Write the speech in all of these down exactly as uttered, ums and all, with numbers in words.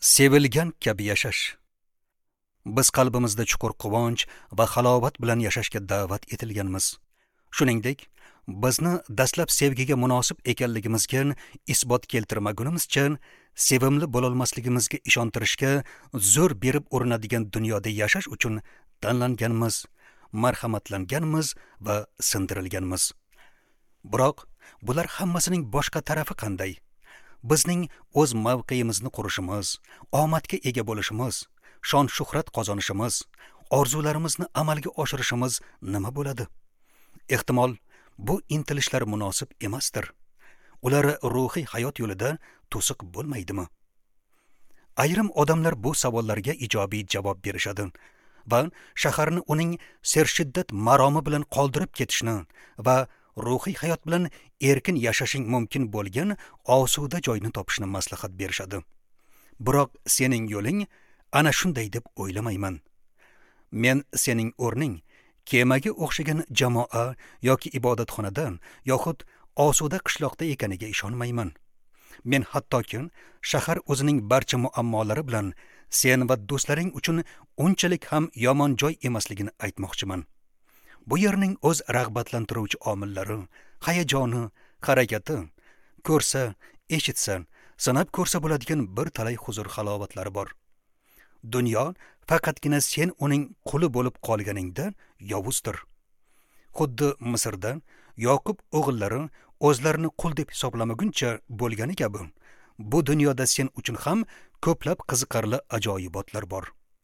Sevilgan kabi yashash. Biz qalbimizda chuqur quvonch va halovat bilan yashashga da'vat etilganmiz. Shuningdek, bizni dastlab sevgiga munosib ekanligimizga isbot keltirmagunimizcha, sevimli bo'lolmasligimizga ishontirishga zo'r berib urinadigan dunyoda yashash uchun tanlanganmiz, marhamatlanganmiz va sindirilganmiz. Biroq, bular hammasining boshqa tarafi qanday? Bizning o'z mavqeyimizni qurishimiz, omadga ega bo'lishimiz, shon shuhrat qozonishimiz, orzularimizni amalga oshirishimiz nima bo'ladi? Ehtimol, bu intilishlar munosib emasdir. Ular ruhiy hayot yo'lida to'siq bo'lmaydimi? Ayrim odamlar bu savollarga ijobiy javob berishadi va shaharni uning sershiddat maromi bilan qoldirib ketishni va ruhiy hayot bilan erkin yashashing mumkin bo'lgan osuda joyni topishni maslahat berishadi. Biroq sening yo'ling ana shunday deb o'ylamayman. Men sening o'rning kemaga o'xshagan jamoa yoki ibodatxonadan yoxud osuda qishloqda ekaniga ishonmayman. Men hattoki shahar o'zining barcha muammolari bilan sen va do'stlaring uchun unchalik ham yomon joy emasligini aytmoqchiman. Bu yerning o'z rag'batlantiruvchi omillari, hayajoni, harakati, ko'rsa, eshitsa, sanab ko'rsa bo'ladigan bir talay huzur halovatlari bor. Dunyo faqatgina sen uning quli bo'lib qolganingda yovuzdir. Xuddi Misrda Yoqub o'g'illari o'zlarini qul deb hisoblamaguncha bo'lgani kabi, bu dunyoda sen uchun ham ko'plab qiziqarli ajoyibotlar bor.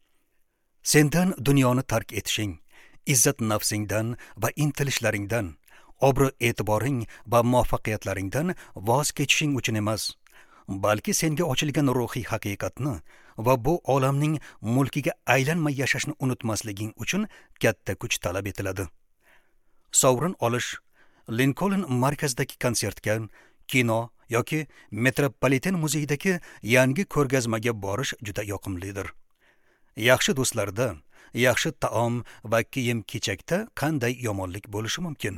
Sendan dunyoni tark etishing, izzat nafsingdan va intilishlaringdan, obro' e'tiboring va muvaffaqiyatlaringdan voz kechishing uchun emas, balki senga ochilgan ruhiy haqiqatni va bu olamning mulkiga aylanmay yashashni unutmasliging uchun katta kuch talab etiladi. Sovrin olish, Lincoln markazidagi konsertga, kino yoki Metropoliten muzeyidagi yangi ko'rgazmaga borish juda yoqimlidir. Yaxshi do'stlarda, yaxshi taom va kiyim-kechakda qanday yomonlik bo'lishi mumkin?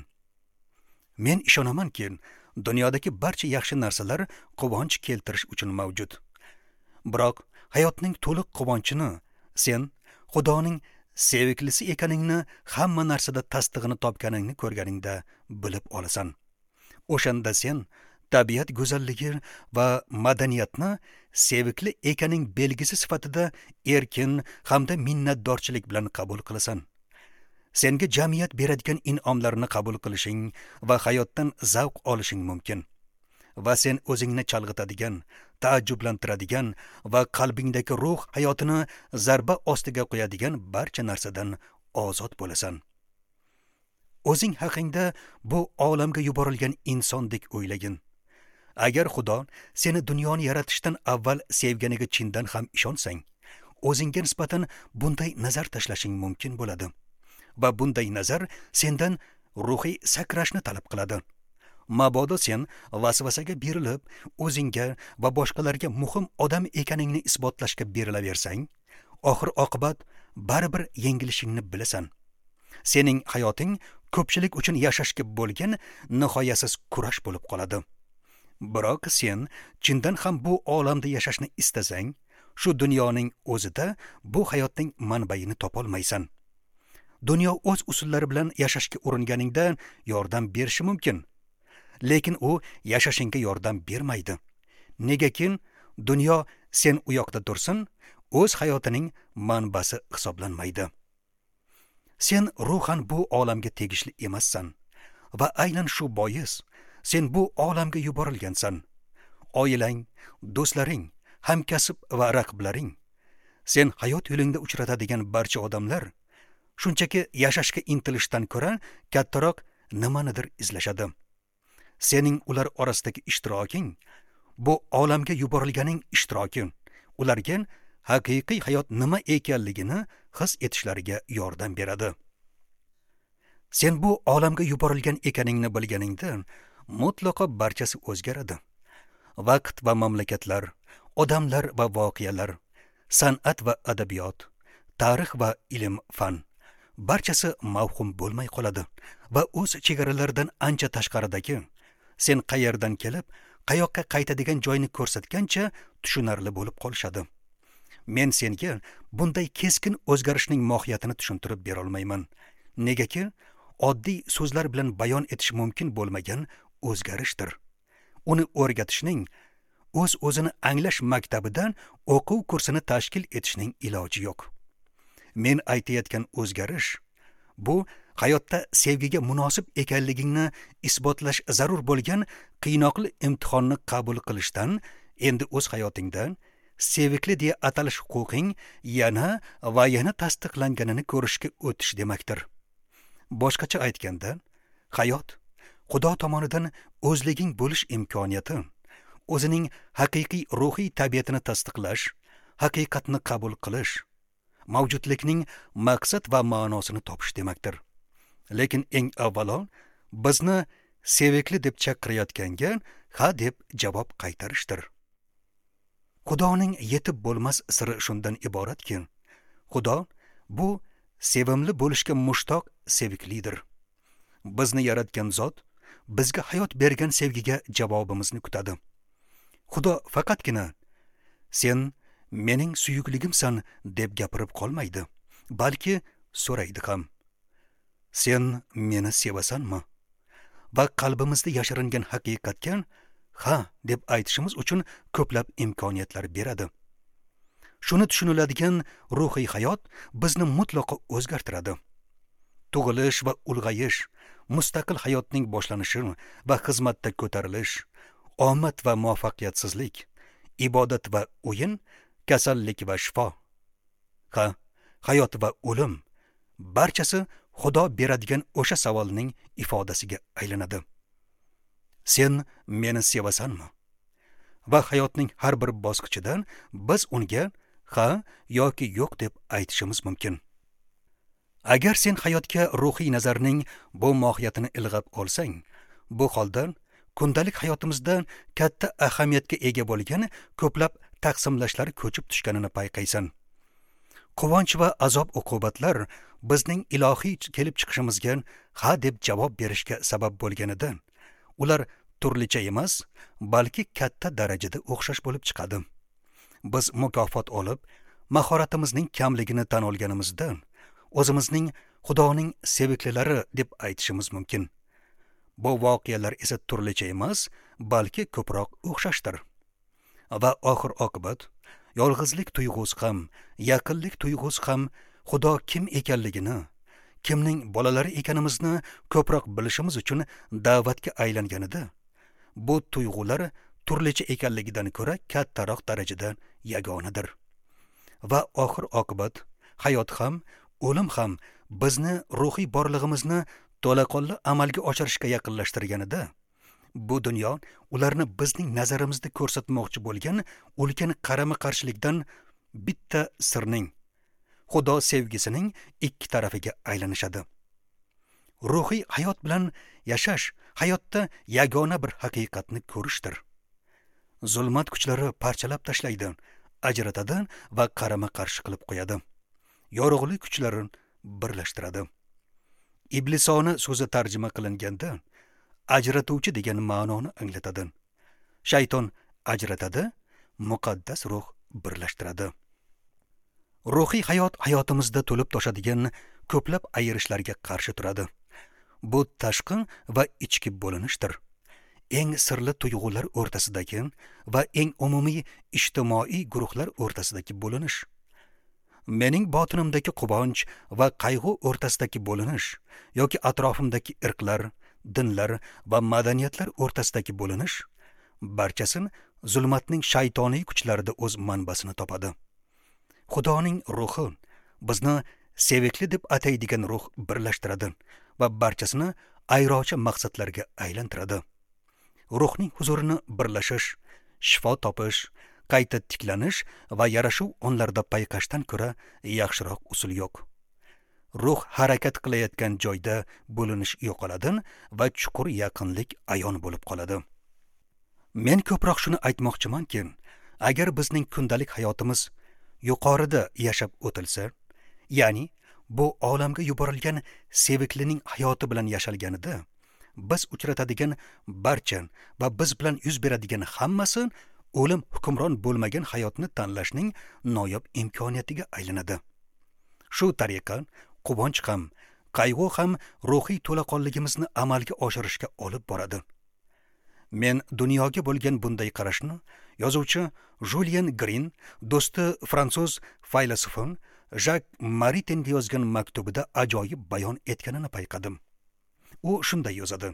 Men ishonamanki, dunyodagi barcha yaxshi narsalar quvonch keltirish uchun mavjud. Biroq hayotning to'liq quvonchini sen Xudoning seviklisi ekaningni hamma narsada tasdig'ini topganingni ko'rganingda bilib olasan. O'shanda sen tabiat go'zalligi va madaniyatni sevikli ekaning belgisi sifatida erkin hamda minnatdorchilik bilan qabul qilasan. Senga jamiyat beradigan in'omlarni qabul qilishing va hayotdan zavq olishing mumkin. Va sen o'zingni chalg'itadigan, taajjublantiradigan va qalbingdagi ruh hayotini zarba ostiga qo'yadigan barcha narsadan ozod bo'lasan. O'zing haqingda bu olamga yuborilgan insondek o'ylagin. Agar Xudo seni dunyoni yaratishdan avval sevganiga chindan ham ishonsang, o'zingga nisbatan bunday nazar tashlashing mumkin bo'ladi. Va bunday nazar sendan ruhiy sakrashni talab qiladi. Mabodo sen vasvasaga berilib, o'zingga va boshqalarga muhim odam ekaningni isbotlashga berilaversang, oxir oqibat baribir yengilishingni bilasan. Sening hayoting ko'pchilik uchun yashashga bo'lgan nihoyasiz kurash bo'lib qoladi. Biroq sen chindan ham bu olamda yashashni istasang, shu dunyoning o'zida bu hayotning manbaini topolmaysan. Dunyo o'z usullari bilan yashashga uringaningda yordam berishi mumkin. Lekin u yashashingga yordam bermaydi. Negaki dunyo sen u yoqda tursin, o'z hayotining manbasi hisoblanmaydi. Sen ruhan bu olamga tegishli emassan va aynan shu bois sen bu olamga yuborilgansan. Oilang, do'stlaring, hamkasb va raqiblaring, sen hayot yo'lingda uchratadigan barcha odamlar shunchaki yashashga intilishdan ko'ra kattaroq nimanidir izlashadi. Sening ular orasidagi ishtiroking bu olamga yuborilganing ishtiroki ularga haqiqiy hayot nima ekanligini his etishlariga yordam beradi. Sen bu olamga yuborilgan ekaningni bilganingda mutlaqo barchasi o'zgaradi. Vaqt va mamlakatlar, odamlar va voqealar, san'at va adabiyot, tarix va ilm fan barchasi mavhum bo'lmay qoladi va o'z chegaralaridan ancha tashqaridagi, sen qayerdan kelib, qayoqqa qaytadigan joyni ko'rsatgancha tushunarli bo'lib qolishadi. Men senga bunday keskin o'zgarishning mohiyatini tushuntirib bera olmayman. Negaki, oddiy so'zlar bilan bayon etish mumkin bo'lmagan o'zgarishdir. Uni o'rgatishning, o'z-o'zini anglash maktabidan o'quv kursini tashkil etishning iloji yo'q. Men aytayotgan o'zgarish bu hayotda sevgiga munosib ekanligingni isbotlash zarur bo'lgan qiynoqli imtihonni qabul qilishdan, endi o'z hayotingda sevikli deya atalish huquqing yana va yana tasdiqlanganini ko'rishga o'tish demakdir. Boshqacha aytganda, hayot Xudo tomonidan o'zliging bo'lish imkoniyati, o'zining haqiqiy ruhiy tabiatini tasdiqlash, haqiqatni qabul qilish, mavjudlikning maqsad va ma'nosini topish demakdir. Lekin eng avvalo bizni sevikli deb chaqirayotganga ha deb javob qaytarishdir. Xudoning yetib bo'lmas siri shundan iboratki, Xudo bu sevimli bo'lishga mushtoq seviklidir. Bizni yaratgan zot bizga hayot bergan sevgiga javobimizni kutadi. Xudo faqatgina sen mening suyukligimsan deb gapirib qolmaydi, balki so'raydi ham. Sen meni sevasanmi? Va qalbimizda yashiringan haqiqatga ha deb aytishimiz uchun ko'plab imkoniyatlar beradi. Shuni tushuniladigan ruhiy hayot bizni mutlaqo o'zgartiradi. Tug'ilish va ulg'ayish, mustaqil hayotning boshlanishi va xizmatda ko'tarilish, omad va muvaffaqiyatsizlik, ibodat va o'yin, kasallik va shifo, ha, hayot va o'lim, barchasi Xudo beradigan o'sha savolning ifodasiga aylanadi. Sen meni sevasanmi? Va hayotning har bir bosqichidan biz unga ha yoki yo'q deb aytishimiz mumkin. Agar sen hayotga ruhiy nazarning bu mohiyatini ilg'ab olsang, bu holda kundalik hayotimizda katta ahamiyatga ega bo'lgan ko'plab taqsimlashlar ko'chib tushganini payqaysan. Quvonch va azob uqubatlar bizning ilohiy kelib chiqishimizga ha deb javob berishga sabab bo'lganidan, ular turlicha emas, balki katta darajada o'xshash bo'lib chiqadi. Biz mukofot olib, mahoratimizning kamligini tan olganimizdan, o'zimizning Xudoning seviklilari deb aytishimiz mumkin. Bu voqealar esa turlicha emas, balki ko'proq o'xshashdir. Va oxir oqibat yolg'izlik tuyg'usi ham, yaqinlik tuyg'usi ham Xudo kim ekanligini, kimning bolalari ekanimizni ko'proq bilishimiz uchun da'vatga aylanganida, bu tuyg'ular turlicha ekanligidan ko'ra kattaroq darajada yagonadir. Va oxir oqibat hayot ham, o'lim ham bizni ruhiy borlig'imizni to'laqonli amalga oshirishga yaqinlashtirganida, bu dunyo ularni bizning nazarimizda ko'rsatmoqchi bo'lgan ulkan qarama-qarshilikdan bitta sirning, Xudo sevgisining ikki tarafiga aylanishadi. Ruhiy hayot bilan yashash hayotda yagona bir haqiqatni ko'rishdir. Zulmat kuchlari parchalab tashlaydi, ajratadi va qarama-qarshi qilib qo'yadi. Yorug'lik kuchlarini birlashtiradi. Iblisona so'zi tarjima qilinganda ajratuvchi degan ma'noni anglatadi. Shayton ajratadi, muqaddas ruh birlashtiradi. Ruhiy hayot hayotimizda to'lib toshadigan ko'plab ayirishlarga qarshi turadi. Bu tashqi va ichki bo'linishdir. Eng sirli tuyg'ular o'rtasidagi va eng umumiy ijtimoiy guruhlar o'rtasidagi bo'linish. Mening botinimdagi quvonch va qayg'u o'rtasidagi bo'linish yoki atrofimdagi irqlar, dinlar va madaniyatlar o'rtasidagi bo'linish barchasi zulmatning shaytoniy kuchlarida o'z manbasini topadi. Xudoning ruhi bizni sevikli deb ataydigan ruh birlashtiradi va barchasini ayrochi maqsadlarga aylantiradi. Ruhning huzurini birlashish, shifo topish, qayta tiklanish va yarashuv onlarda payqashdan ko'ra yaxshiroq usul yo'q. Ruh harakat qilayotgan joyda bo'linish yo'qoladi va chuqur yaqinlik ayon bo'lib qoladi. Men ko'proq shuni aytmoqchimanki, agar bizning kundalik hayotimiz yuqorida yashab o'tilsa, ya'ni bu olamga yuborilgan seviklining hayoti bilan yashalganida, biz uchratadigan barcha va biz bilan yuz beradigan hammasi o'lim hukmron bo'lmagan hayotni tanlashning noyob imkoniyatiga aylanadi. Shu tariqa quvonch ham, qayg'u ham ruhiy to'laqonligimizni amalga oshirishga olib boradi. Men dunyoga bo'lgan bunday qarashni yozuvchi Julien Green do'sti fransuz faylasufin Jacques Maritain yozgan maktubida ajoyib bayon etganini payqadim. U shunday yozadi: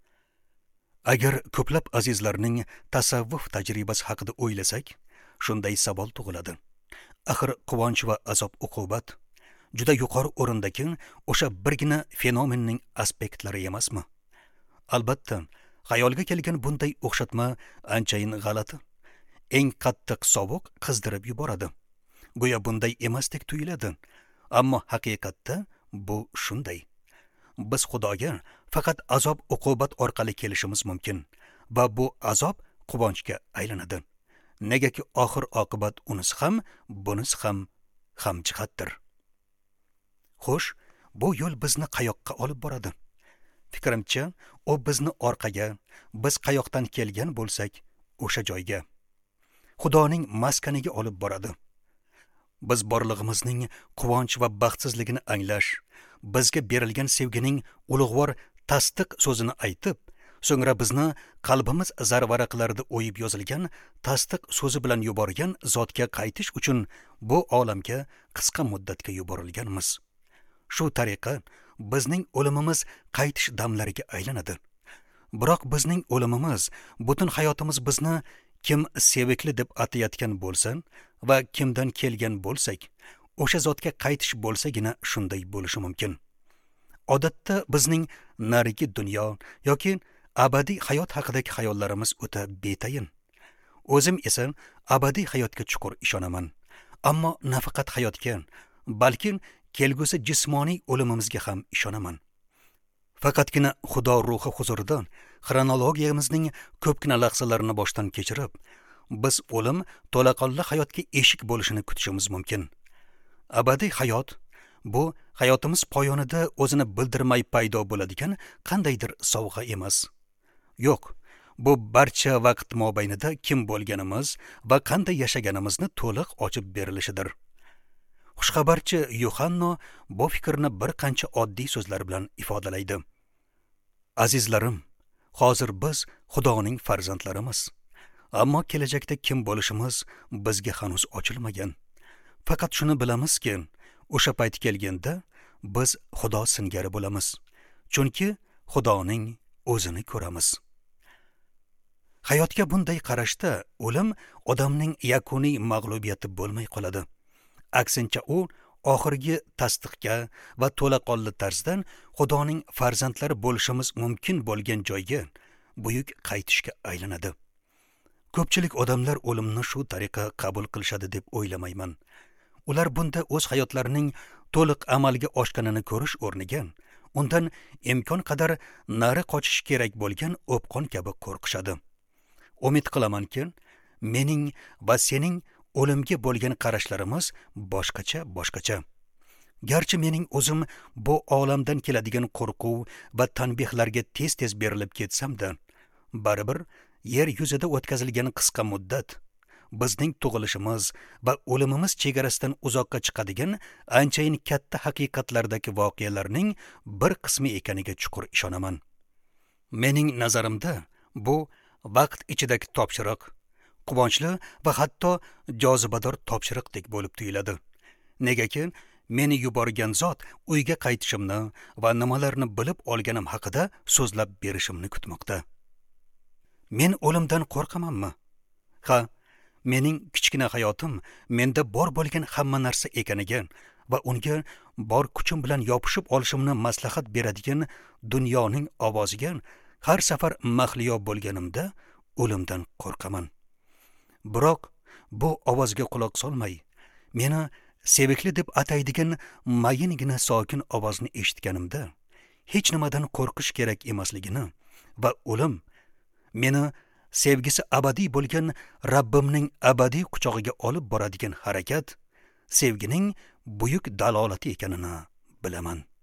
Agar ko'plab azizlarning tasavvuf tajribasi haqida o'ylasak, shunday savol tug'iladi. Axir quvonch va azob uqubat juda yuqori o'rindagi o'sha birgina fenomenning aspektlari emasmi? Albatta, xayolga kelgan bunday o'xshatma anchayin g'alati. Eng qattiq sovuq qizdirib yuboradi. Go'yo bunday emasdek tuyuladi, ammo haqiqatda bu shunday. Biz Xudoga faqat azob uqubat orqali kelishimiz mumkin va bu azob quvonchga aylanadi. Negaki oxir oqibat unisi ham, bunisi ham hamjihatdir. Xo'sh, bu yo'l bizni qayoqqa olib boradi? Fikrimcha, u bizni orqaga, biz qayoqdan kelgan bo'lsak, o'sha joyga, Xudoning maskaniga olib boradi. Biz borlig'imizning quvonch va baxtsizligini anglash, bizga berilgan sevgining ulug'vor tasdiq so'zini aytib, so'ngra bizni qalbimiz zarvaraqlarida o'yib yozilgan tasdiq so'zi bilan yuborgan zotga qaytish uchun bu olamga qisqa muddatga yuborilganmiz. Shu tariqa bizning o'limimiz qaytish damlariga aylanadi. Biroq bizning o'limimiz, butun hayotimiz bizni kim sevikli deb atayotgan bo'lsin va kimdan kelgan bo'lsak, o'sha zotga qaytish bo'lsagina shunday bo'lishi mumkin. Odatda bizning narigi dunyo yoki abadiy hayot haqidagi xayollarimiz o'ta betayin. O'zim esa abadiy hayotga chuqur ishonaman. Ammo nafaqat hayotga, balki kelgusi jismoniy o'limimizga ham ishonaman. Faqatgina Xudo ruhi huzurida xronologiyamizning ko'pgina lahzalarini boshdan kechirib, biz o'lim to'laqonli hayotga eshik bo'lishini kutishimiz mumkin. Abadiy hayot bu hayotimiz poyonida o'zini bildirmay paydo bo'ladigan qandaydir sovg'a emas. Yo'q, bu barcha vaqt mobaynida kim bo'lganimiz va qanday yashaganimizni to'liq ochib berilishidir. Xushxabarchi Yuhanno bu fikrni bir qancha oddiy so'zlar bilan ifodalaydi. Azizlarim, hozir biz Xudoning farzandlarimiz. Ammo kelajakda kim bo'lishimiz bizga hanuz ochilmagan. Faqat shuni bilamizki, o'sha payt kelganda biz Xudo singari bo'lamiz. Chunki Xudoning o'zini ko'ramiz. Hayotga bunday qarashda o'lim odamning yakuniy mag'lubiyati bo'lmay qoladi. Aksincha u oxirgi tasdiqga va to'laqonli tarzdan Xudoning farzandlari bo'lishimiz mumkin bo'lgan joyga, buyuk qaytishga aylanadi. Ko'pchilik odamlar o'limni shu tariqa qabul qilishadi deb o'ylamayman. Ular bunda o'z hayotlarining to'liq amalga oshganini ko'rish o'rniga, undan imkon qadar nari qochish kerak bo'lgan o'pqon kabi qo'rqishadi. Umid qilamanki, mening va sening o'limga bo'lgan qarashlarimiz boshqacha boshqacha. Garchi mening o'zim bu olamdan keladigan qo'rquv va tanbehlarga tez-tez berilib ketsam-da, baribir yer yuzida o'tkazilgan qisqa muddat bizning tug'ilishimiz va o'limimiz chegarasidan uzoqqa chiqadigan anchayin katta haqiqatlardagi voqealarning bir qismi ekaniga chuqur ishonaman. Mening nazarimda bu vaqt ichidagi topshiriq, quvonchli va hatto jozibador topshiriqdek bo'lib tuyuladi. Negaki, meni yuborgan zot uyga qaytishimni va nimalarni bilib olganim haqida so'zlab berishimni kutmoqda. Men o'limdan qo'rqamanmi? Ha, mening kichkina hayotim menda bor bo'lgan hamma narsa ekaniga va unga bor kuchim bilan yopishib olishimni maslahat beradigan dunyoning ovoziga har safar mahliyo bo'lganimda o'limdan qo'rqaman. Biroq bu ovozga quloq solmay, meni sevikli deb ataydigan mayingina sokin ovozni eshitganimda, hech nimadan qo'rqish kerak emasligini va o'lim meni sevgisi abadiy bo'lgan Rabbimning abadiy quchog'iga olib boradigan harakat, sevgining buyuk dalolati ekanini bilaman.